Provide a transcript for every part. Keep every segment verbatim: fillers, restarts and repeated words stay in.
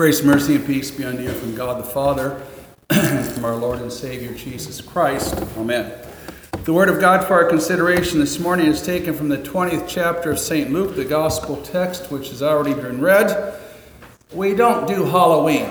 Grace, mercy, and peace be unto you from God the Father, and from our Lord and Savior Jesus Christ. Amen. The Word of God for our consideration this morning is taken from the twentieth chapter of Saint Luke, the Gospel text, which has already been read. We don't do Halloween.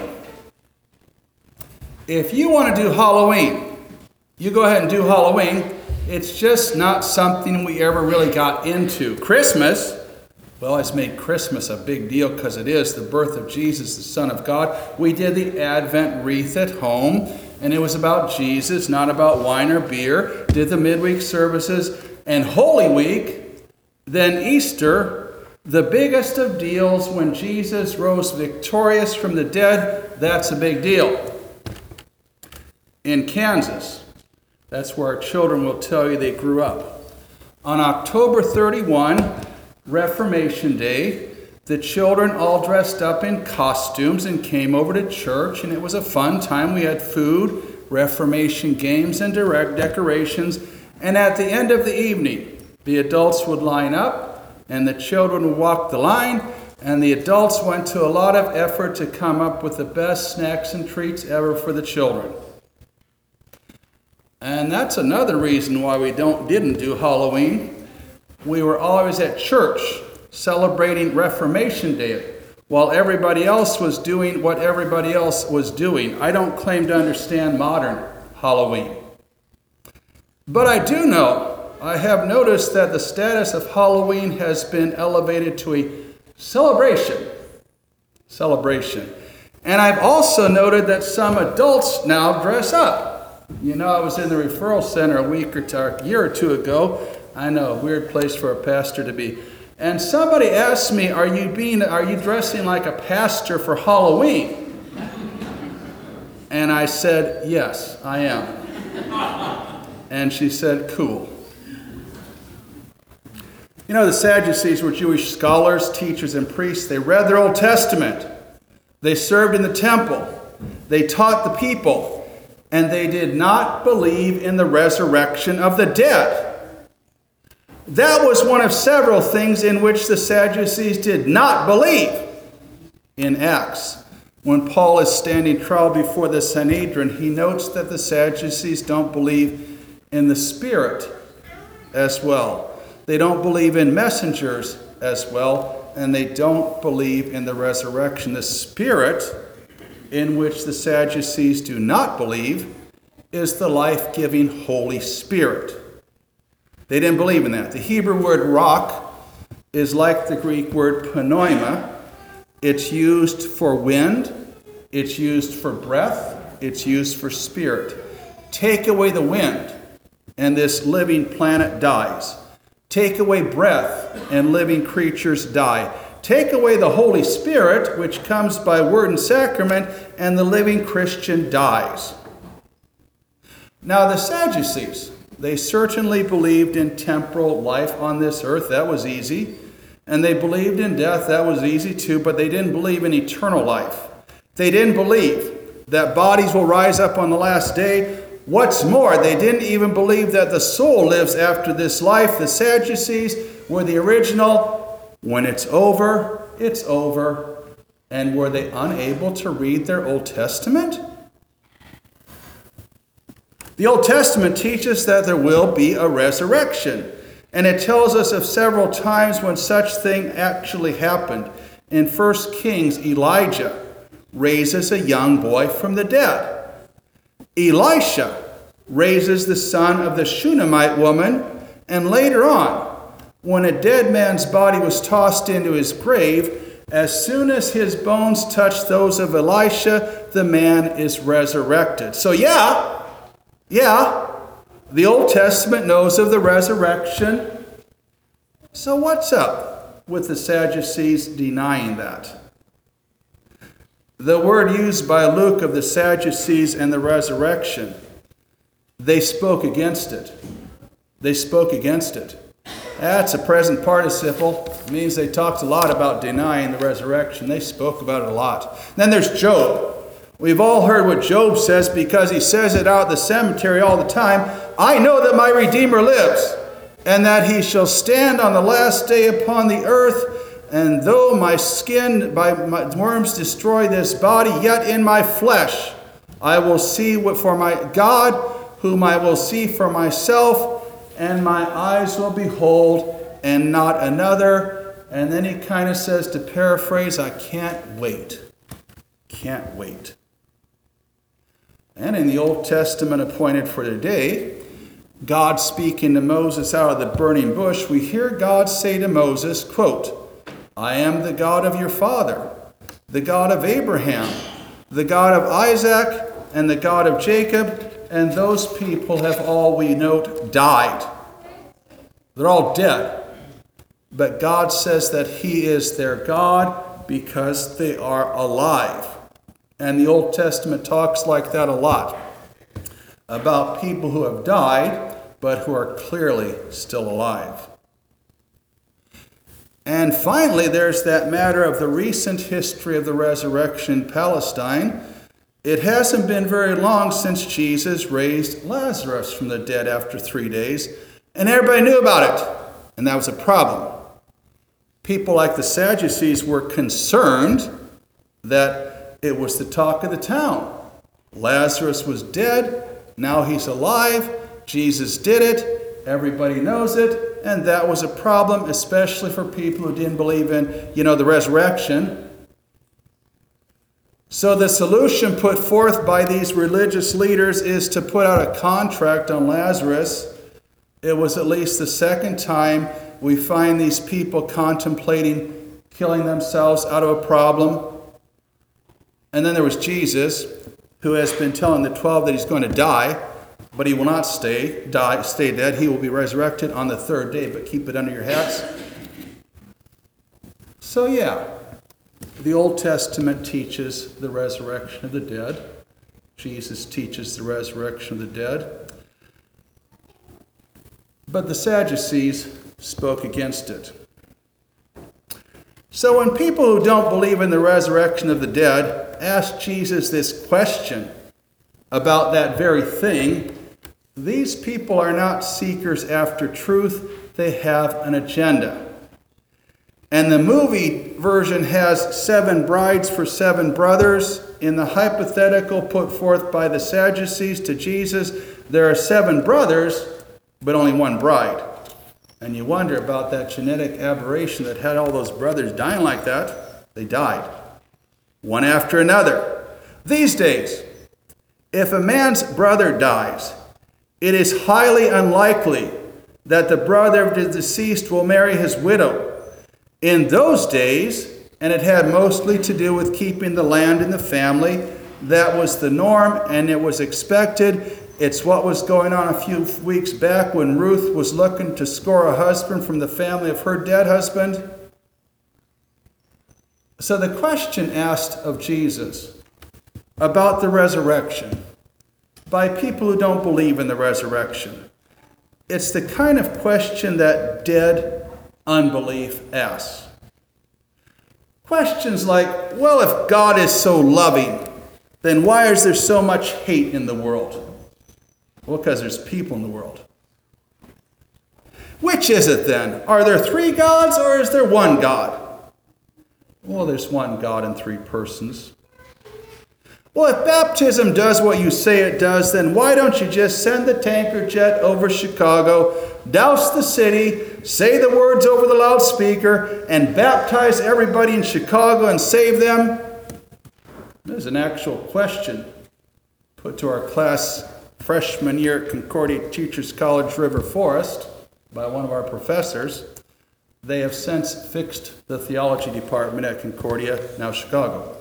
If you want to do Halloween, you go ahead and do Halloween. It's just not something we ever really got into. Christmas, well, it's made Christmas a big deal because it is the birth of Jesus, the Son of God. We did the Advent wreath at home, and it was about Jesus, not about wine or beer. Did the midweek services, and Holy Week, then Easter, the biggest of deals when Jesus rose victorious from the dead. That's a big deal. In Kansas, that's where our children will tell you they grew up. On October thirty-first, Reformation Day, the children all dressed up in costumes and came over to church, and it was a fun time. We had food, Reformation games, and direct decorations. And at the end of the evening, the adults would line up, and the children would walk the line, and the adults went to a lot of effort to come up with the best snacks and treats ever for the children. And that's another reason why we don't didn't do Halloween. We were always at church celebrating Reformation Day while everybody else was doing what everybody else was doing. I don't claim to understand modern Halloween. But I do know, I have noticed that the status of Halloween has been elevated to a celebration. Celebration. And I've also noted that some adults now dress up. You know, I was in the referral center a week or two, a year or two ago. I know, a weird place for a pastor to be. And somebody asked me, are you being, are you dressing like a pastor for Halloween? And I said, yes, I am. And she said, cool. You know, the Sadducees were Jewish scholars, teachers, and priests. They read their Old Testament. They served in the temple. They taught the people. And they did not believe in the resurrection of the dead. That was one of several things in which the Sadducees did not believe. In Acts, when Paul is standing trial before the Sanhedrin, he notes that the Sadducees don't believe in the Spirit as well. They don't believe in messengers as well, and they don't believe in the resurrection. The Spirit, in which the Sadducees do not believe, is the life-giving Holy Spirit. They didn't believe in that. The Hebrew word rock is like the Greek word pneuma. It's used for wind. It's used for breath. It's used for spirit. Take away the wind, and this living planet dies. Take away breath, and living creatures die. Take away the Holy Spirit, which comes by word and sacrament, and the living Christian dies. Now the Sadducees, they certainly believed in temporal life on this earth. That was easy. And they believed in death. That was easy too. But they didn't believe in eternal life. They didn't believe that bodies will rise up on the last day. What's more, they didn't even believe that the soul lives after this life. The Sadducees were the original, when it's over, it's over. And were they unable to read their Old Testament? The Old Testament teaches that there will be a resurrection, and it tells us of several times when such thing actually happened. In First Kings, Elijah raises a young boy from the dead. Elisha raises the son of the Shunammite woman, and later on, when a dead man's body was tossed into his grave, as soon as his bones touch those of Elisha, the man is resurrected. So yeah, Yeah, the Old Testament knows of the resurrection. So what's up with the Sadducees denying that? The word used by Luke of the Sadducees and the resurrection, they spoke against it. They spoke against it. That's a present participle. It means they talked a lot about denying the resurrection. They spoke about it a lot. Then there's Job. We've all heard what Job says because he says it out at the cemetery all the time. I know that my Redeemer lives, and that he shall stand on the last day upon the earth, And though my skin by my worms destroy this body, yet in my flesh I will see what for my God, whom I will see for myself, and my eyes will behold, and not another. And then he kind of says, to paraphrase, I can't wait. Can't wait. And in the Old Testament appointed for today, God speaking to Moses out of the burning bush, we hear God say to Moses, quote, I am the God of your father, the God of Abraham, the God of Isaac, and the God of Jacob, and those people have all, we note, died. They're all dead. But God says that he is their God because they are alive. And the Old Testament talks like that a lot, about people who have died, but who are clearly still alive. And finally, there's that matter of the recent history of the resurrection in Palestine. It hasn't been very long since Jesus raised Lazarus from the dead after three days, and everybody knew about it, and that was a problem. People like the Sadducees were concerned that it was the talk of the town. Lazarus was dead, now he's alive, Jesus did it, everybody knows it, and that was a problem, especially for people who didn't believe in, you know, the resurrection. So the solution put forth by these religious leaders is to put out a contract on Lazarus. It was at least the second time we find these people contemplating killing themselves out of a problem. And then there was Jesus, who has been telling the twelve that he's going to die, but he will not stay, die, stay dead. He will be resurrected on the third day, but keep it under your hats. So yeah, the Old Testament teaches the resurrection of the dead. Jesus teaches the resurrection of the dead. But the Sadducees spoke against it. So when people who don't believe in the resurrection of the dead ask Jesus this question about that very thing, these people are not seekers after truth. They have an agenda. And the movie version has seven brides for seven brothers. In the hypothetical put forth by the Sadducees to Jesus, there are seven brothers, but only one bride. And you wonder about that genetic aberration that had all those brothers dying like that. They died, one after another. These days, if a man's brother dies, it is highly unlikely that the brother of the deceased will marry his widow. In those days, and it had mostly to do with keeping the land in the family, that was the norm and it was expected. It's what was going on a few weeks back when Ruth was looking to score a husband from the family of her dead husband. So the question asked of Jesus about the resurrection by people who don't believe in the resurrection, it's the kind of question that dead unbelief asks. Questions like, well, if God is so loving, then why is there so much hate in the world? Well, because there's people in the world. Which is it then? Are there three gods or is there one God? Well, there's one God in three persons. Well, if baptism does what you say it does, then why don't you just send the tanker jet over Chicago, douse the city, say the words over the loudspeaker, and baptize everybody in Chicago and save them? There's an actual question put to our class freshman year at Concordia Teachers College River Forest by one of our professors. They have since fixed the theology department at Concordia, now Chicago.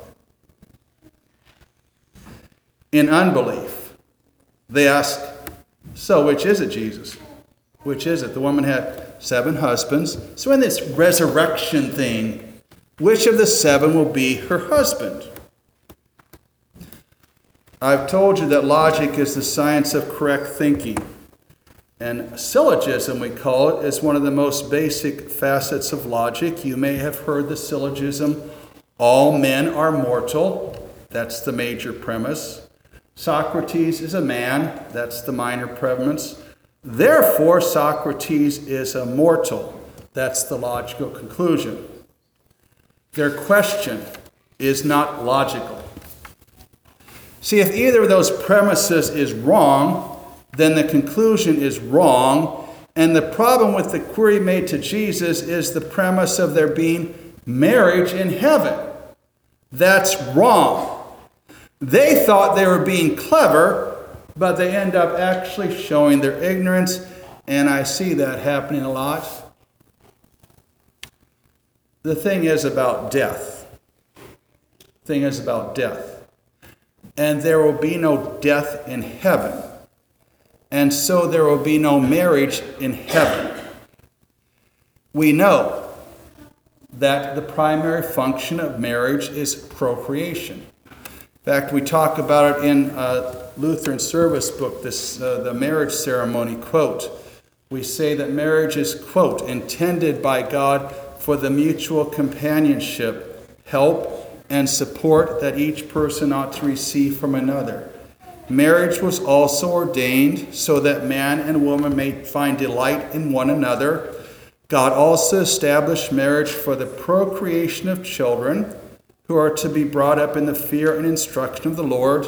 In unbelief, they ask, so which is it, Jesus? Which is it? The woman had seven husbands. So in this resurrection thing, which of the seven will be her husband? I've told you that logic is the science of correct thinking. And syllogism, we call it, is one of the most basic facets of logic. You may have heard the syllogism, all men are mortal. That's the major premise. Socrates is a man. That's the minor premise. Therefore, Socrates is a mortal. That's the logical conclusion. Their question is not logical. See, if either of those premises is wrong, then the conclusion is wrong. And the problem with the query made to Jesus is the premise of there being marriage in heaven. That's wrong. They thought they were being clever, but they end up actually showing their ignorance, and I see that happening a lot. The thing is about death. The thing is about death. And there will be no death in heaven. And so there will be no marriage in heaven. We know that the primary function of marriage is procreation. In fact, we talk about it in a Lutheran service book, this uh, the marriage ceremony, quote. We say that marriage is, quote, intended by God for the mutual companionship, help, and support that each person ought to receive from another. Marriage was also ordained so that man and woman may find delight in one another. God also established marriage for the procreation of children who are to be brought up in the fear and instruction of the Lord.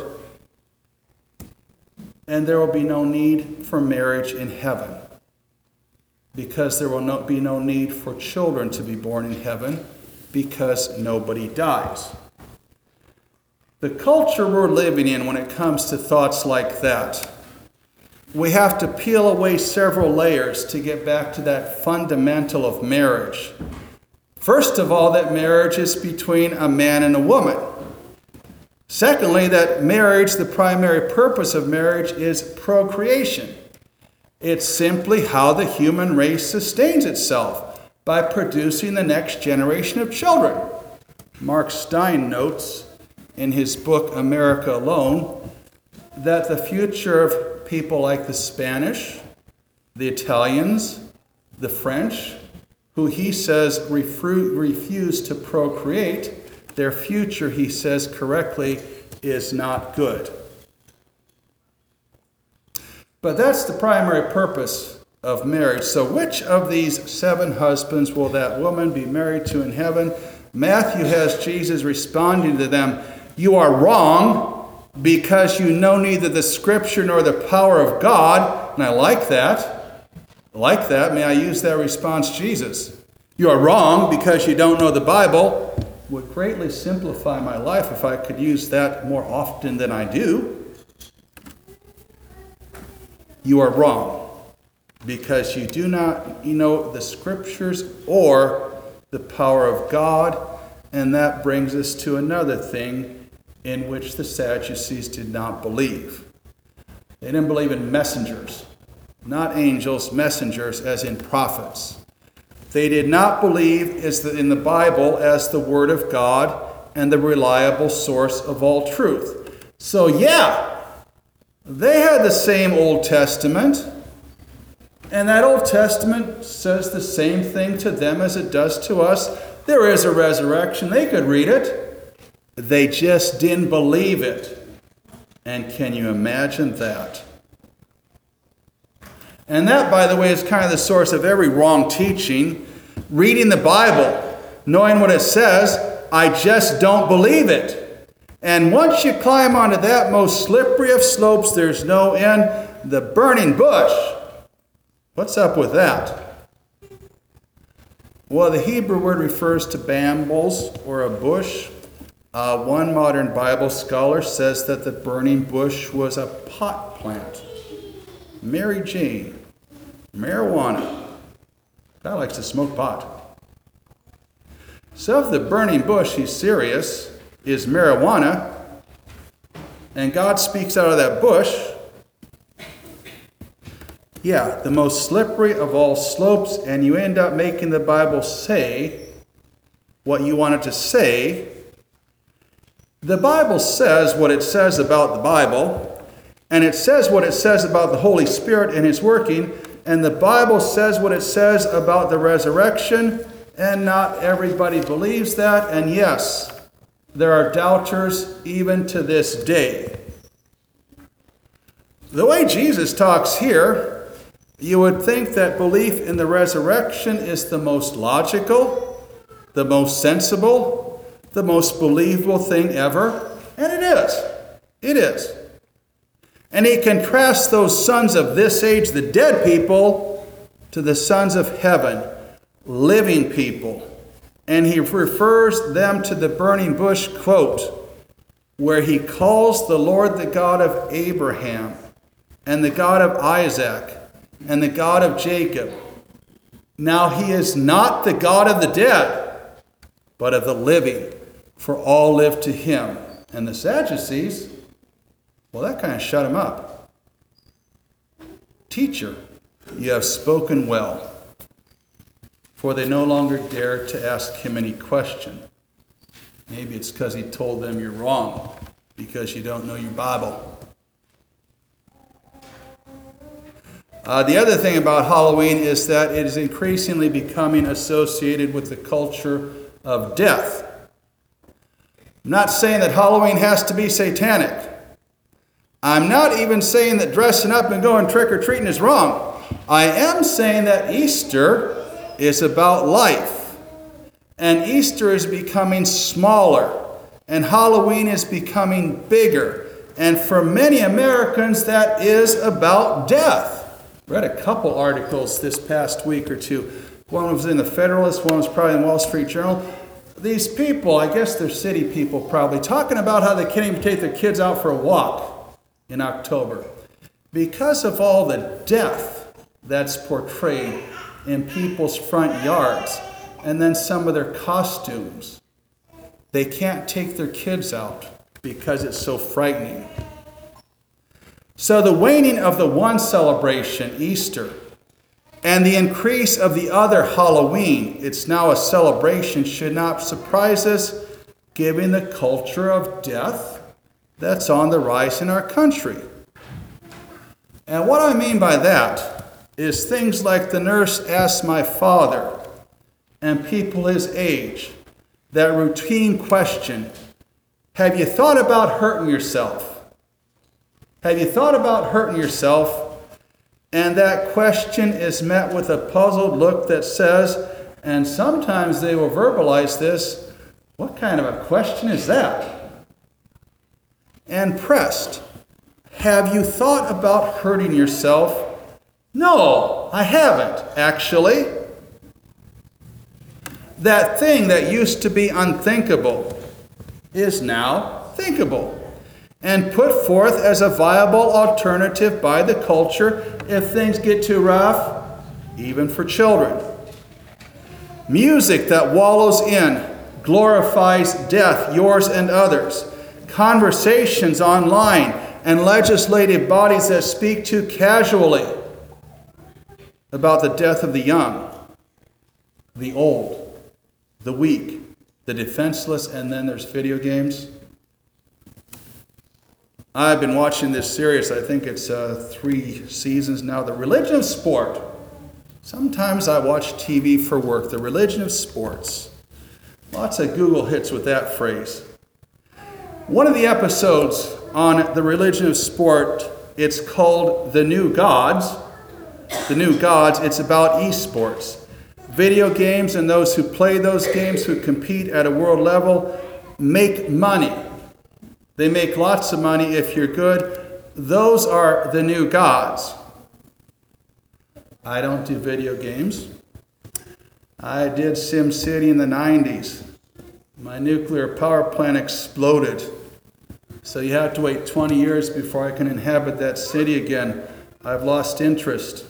And there will be no need for marriage in heaven, because there will not be no need for children to be born in heaven, because nobody dies. The culture we're living in when it comes to thoughts like that, we have to peel away several layers to get back to that fundamental of marriage. First of all, that marriage is between a man and a woman. Secondly, that marriage, the primary purpose of marriage is procreation. It's simply how the human race sustains itself, by producing the next generation of children. Mark Stein notes in his book, America Alone, that the future of people like the Spanish, the Italians, the French, who he says refru- refuse to procreate, their future, he says correctly, is not good. But that's the primary purpose of marriage. So which of these seven husbands will that woman be married to in heaven? Matthew has Jesus responding to them, "You are wrong, because you know neither the Scripture nor the power of God." And I like that. I like that. May I use that response, Jesus? You are wrong because you don't know the Bible. Would greatly simplify my life if I could use that more often than I do. You are wrong because you do not know the Scriptures or the power of God. And that brings us to another thing in which the Sadducees did not believe. They didn't believe in messengers, not angels, messengers as in prophets. They did not believe in the Bible as the Word of God and the reliable source of all truth. So yeah, they had the same Old Testament, and that Old Testament says the same thing to them as it does to us. There is a resurrection. They could read it. They just didn't believe it. And can you imagine that? And that, by the way, is kind of the source of every wrong teaching. Reading the Bible, knowing what it says, I just don't believe it. And once you climb onto that most slippery of slopes, there's no end, the burning bush. What's up with that? Well, the Hebrew word refers to brambles or a bush. Uh, one modern Bible scholar says that the burning bush was a pot plant. Mary Jane, marijuana. God likes to smoke pot. So if the burning bush, he's serious, is marijuana, and God speaks out of that bush, yeah, the most slippery of all slopes, and you end up making the Bible say what you want it to say. The Bible says what it says about the Bible, and it says what it says about the Holy Spirit and His working, and the Bible says what it says about the resurrection, and not everybody believes that, and yes, there are doubters even to this day. The way Jesus talks here, you would think that belief in the resurrection is the most logical, the most sensible, the most believable thing ever? And it is. It is. And he contrasts those sons of this age, the dead people, to the sons of heaven, living people. And he refers them to the burning bush, quote, where he calls the Lord the God of Abraham and the God of Isaac and the God of Jacob. Now he is not the God of the dead, but of the living, for all live to him. And the Sadducees, well, that kind of shut him up. Teacher, you have spoken well. For they no longer dare to ask him any question. Maybe it's because he told them you're wrong, because you don't know your Bible. Uh, the other thing about Halloween is that it is increasingly becoming associated with the culture of death. I'm not saying that Halloween has to be satanic. I'm not even saying that dressing up and going trick-or-treating is wrong. I am saying that Easter is about life. And Easter is becoming smaller. And Halloween is becoming bigger. And for many Americans, that is about death. Read a couple articles this past week or two. One was in the Federalist, one was probably in the Wall Street Journal. These people, I guess they're city people probably, talking about how they can't even take their kids out for a walk in October because of all the death that's portrayed in people's front yards, and then some of their costumes. They can't take their kids out because it's so frightening. So the waning of the one celebration, Easter, and the increase of the other, Halloween, it's now a celebration, should not surprise us, given the culture of death that's on the rise in our country. And what I mean by that is things like the nurse asked my father and people his age, that routine question, have you thought about hurting yourself? Have you thought about hurting yourself? And that question is met with a puzzled look that says, and sometimes they will verbalize this, what kind of a question is that? And pressed, have you thought about hurting yourself? No, I haven't, actually. That thing that used to be unthinkable is now thinkable and put forth as a viable alternative by the culture if things get too rough, even for children. Music that wallows in, glorifies death, yours and others. Conversations online and legislative bodies that speak too casually about the death of the young, the old, the weak, the defenseless, and then there's video games. I've been watching this series, I think it's uh, three seasons now, The Religion of Sport. Sometimes I watch T V for work, The Religion of Sports. Lots of Google hits with that phrase. One of the episodes on The Religion of Sport, it's called The New Gods. The New Gods, it's about esports. Video games and those who play those games, who compete at a world level, make money. They make lots of money if you're good. Those are the new gods. I don't do video games. I did SimCity in the nineties. My nuclear power plant exploded. So you have to wait twenty years before I can inhabit that city again. I've lost interest.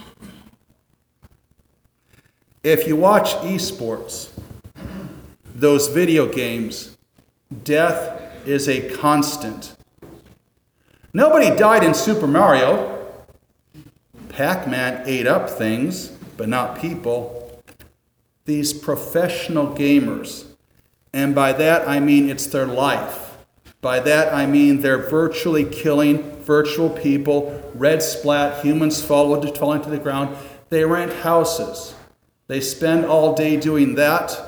If you watch esports, those video games, death is a constant. Nobody died in Super Mario. Pac-Man ate up things, but not people. These professional gamers, and by that I mean it's their life. By that I mean they're virtually killing virtual people, red splat, humans fall falling to the ground. They rent houses. They spend all day doing that.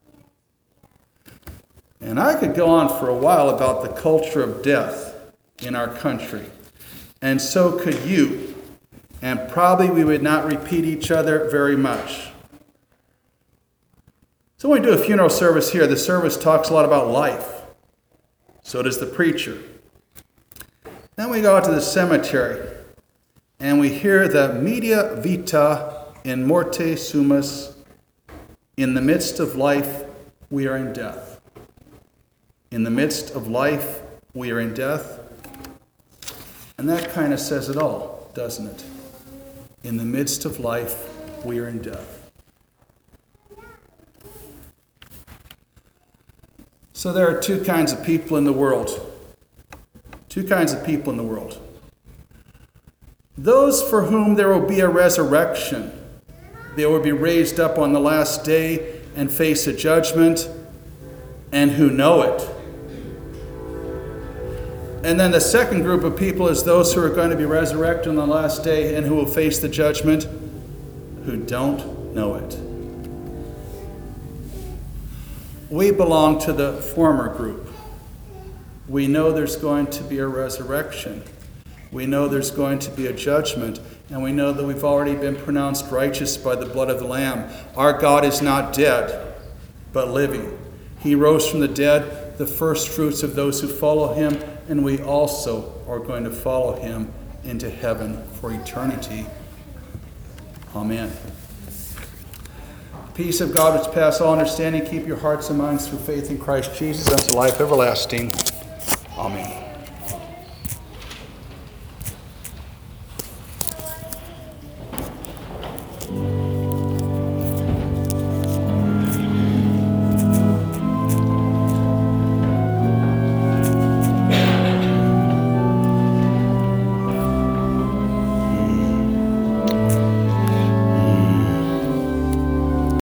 And I could go on for a while about the culture of death in our country. And so could you. And probably we would not repeat each other very much. So when we do a funeral service here, the service talks a lot about life. So does the preacher. Then we go out to the cemetery, and we hear the media vita in morte sumus. In the midst of life, we are in death. In the midst of life, we are in death. And that kind of says it all, doesn't it? In the midst of life, we are in death. So there are two kinds of people in the world. Two kinds of people in the world. Those for whom there will be a resurrection. They will be raised up on the last day and face a judgment, and who know it. And then the second group of people is those who are going to be resurrected on the last day and who will face the judgment, who don't know it. We belong to the former group. We know there's going to be a resurrection. We know there's going to be a judgment, and we know that we've already been pronounced righteous by the blood of the Lamb. Our God is not dead, but living. He rose from the dead, the first fruits of those who follow him, and we also are going to follow him into heaven for eternity. Amen. Peace of God which passes all understanding, keep your hearts and minds through faith in Christ Jesus unto life everlasting. Amen.